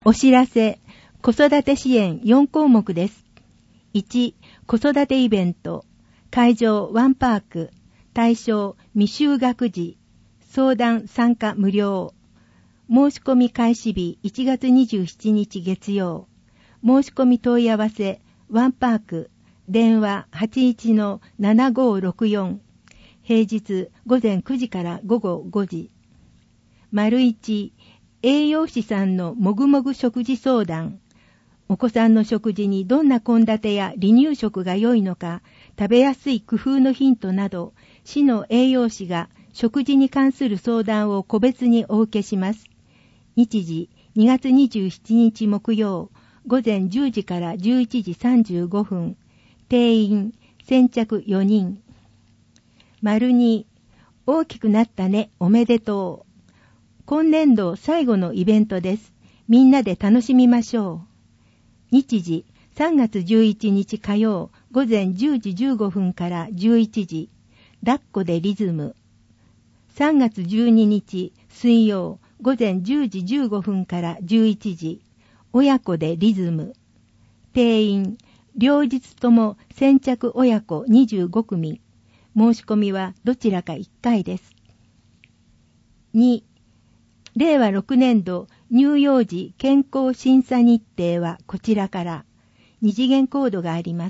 お知らせ、子育て支援4項目です。1、子育てイベント、会場ワンパーク、対象未就学児、相談参加無料。申し込み開始日1月27日月曜。申し込み問い合わせ、ワンパーク、電話 81-7564。平日午前9時から午後5時。1、栄養士さんのもぐもぐ食事相談。お子さんの食事にどんな献立や離乳食が良いのか、食べやすい工夫のヒントなど、市の栄養士が食事に関する相談を個別にお受けします。日時、2月27日木曜、午前10時から11時35分。定員、先着4人。2、大きくなったね、おめでとう。今年度最後のイベントです。みんなで楽しみましょう。日時、3月11日火曜、午前10時15分から11時。抱っこでリズム。3月12日水曜、午前10時15分から11時。親子でリズム。定員、両日とも先着親子25組。申し込みはどちらか1回です。2、令和6年度乳幼児健康審査日程はこちらから2次元コードがあります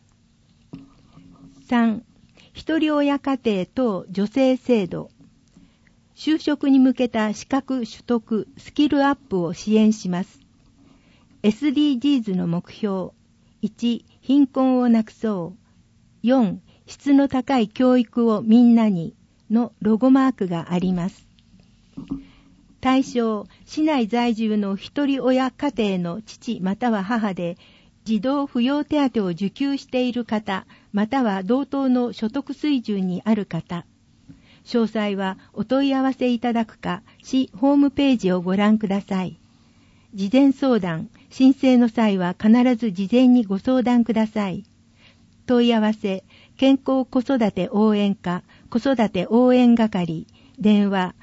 。3、一人親家庭等助成制度。就職に向けた資格取得、スキルアップを支援します。SDGs の目標。1、貧困をなくそう。4、質の高い教育をみんなにのロゴマークがあります。対象、市内在住の一人親家庭の父または母で、児童扶養手当を受給している方、または同等の所得水準にある方。詳細はお問い合わせいただくか、市ホームページをご覧ください。事前相談、申請の際は必ず事前にご相談ください。問い合わせ、健康子育て応援課、子育て応援係、電話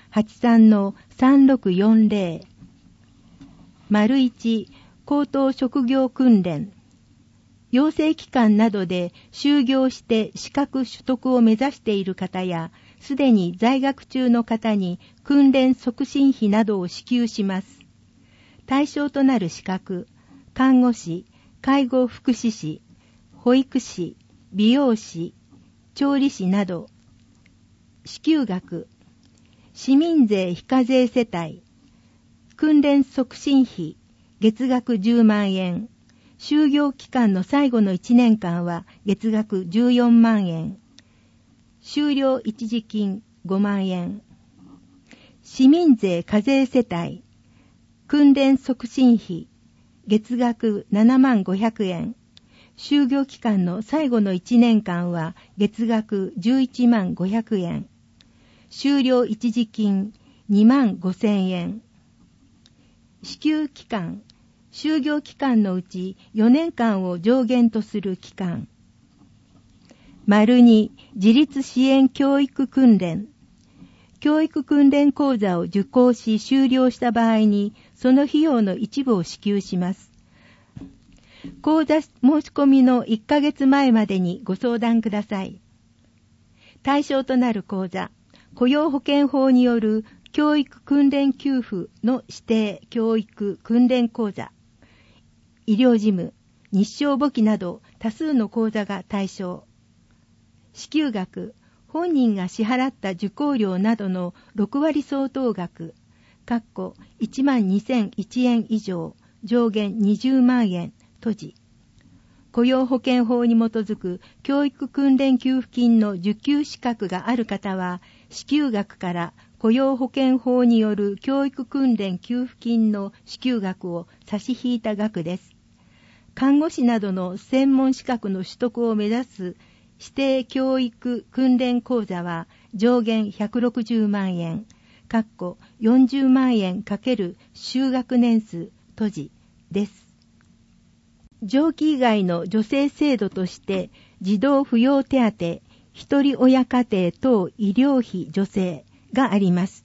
83-3640。1、高等職業訓練。養成機関などで就業して資格取得を目指している方や、すでに在学中の方に訓練促進費などを支給します。対象となる資格、看護師、介護福祉士、保育士、美容師、調理師など。支給額、市民税非課税世帯、訓練促進費、月額10万円、就業期間の最後の1年間は月額14万円、終了一時金5万円、市民税課税世帯、訓練促進費、月額7万500円、就業期間の最後の1年間は月額11万500円、終了一時金2万5000円。支給期間、就業期間のうち4年間を上限とする期間。2、自立支援教育訓練。教育訓練講座を受講し修了した場合に、その費用の一部を支給します。講座申し込みの1ヶ月前までにご相談ください。対象となる講座、雇用保険法による教育訓練給付の指定教育訓練講座、医療事務、日照簿記など多数の講座が対象。支給額、本人が支払った受講料などの6割相当額、12001円以上、上限20万円、閉じ。雇用保険法に基づく教育訓練給付金の受給資格がある方は、支給額から雇用保険法による教育訓練給付金の支給額を差し引いた額です。看護師などの専門資格の取得を目指す指定教育訓練講座は上限160万円、40万円×修学年数、閉じです。上記以外の助成制度として児童扶養手当、一人親家庭等医療費助成があります。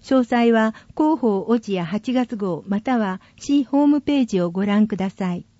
詳細は広報小千谷8月号または市ホームページをご覧ください。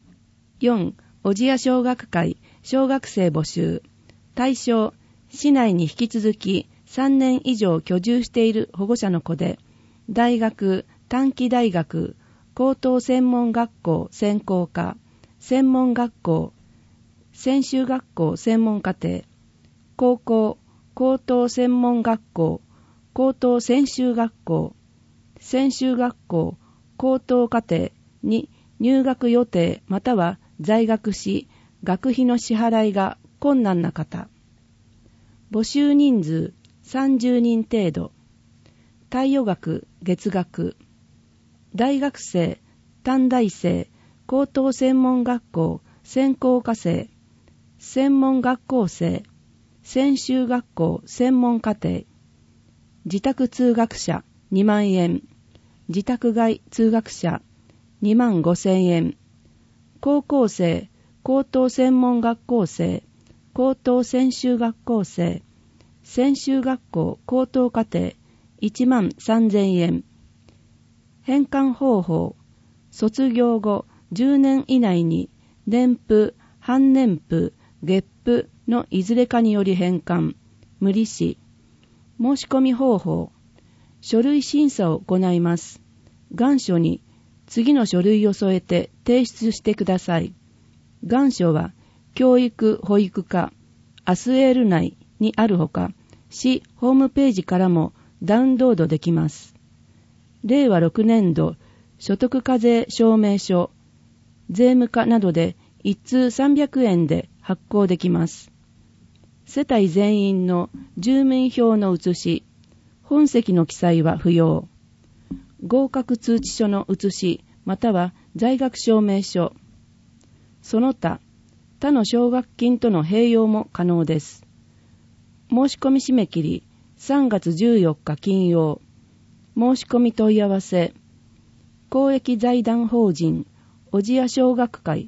4. 小千谷小学会小学生募集。対象、市内に引き続き3年以上居住している保護者の子で、大学、短期大学、高等専門学校専攻科、専門学校、専修学校専門課程、高校、高等専門学校、高等専修学校、専修学校、高等課程に入学予定または在学し、学費の支払いが困難な方。募集人数30人程度。貸与額、月額。大学生、短大生、高等専門学校、専攻科生、専門学校生、専修学校専門課程。自宅通学者2万円。自宅外通学者2万5千円。高校生、高等専門学校生、高等専修学校生、専修学校高等課程1万3千円。返還方法、卒業後10年以内に年賦、半年賦、月賦のいずれかにより返還、無利子。申し込み方法、書類審査を行います。願書に次の書類を添えて提出してください。願書は教育保育課アスエール内にあるほか、市ホームページからもダウンロードできます。令和6年度所得課税証明書、税務課などで一通300円で発行できます。世帯全員の住民票の写し、本籍の記載は不要。合格通知書の写し、または在学証明書。その他の奨学金との併用も可能です。申し込み締め切り3月14日金曜。申し込み問い合わせ、公益財団法人小千谷小学会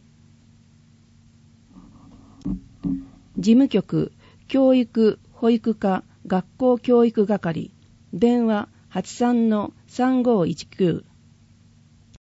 事務局教育保育課学校教育係、電話 83-3519